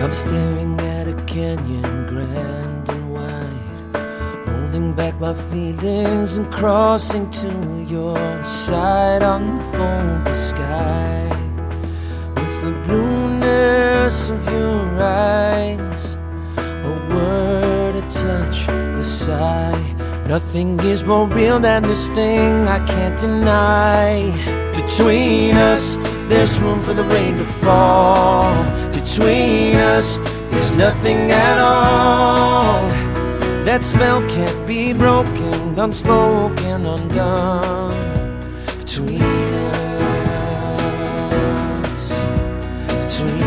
I'm staring at a canyon grand and wide, holding back my feelings and crossing to your side. Unfold the sky with the blueness of your eyes, a word, a touch, a sigh. Nothing is more real than this thing I can't deny. Between us, there's room for the rain to fall. Between us, there's nothing at all. That spell can't be broken, unspoken, undone. Between us, between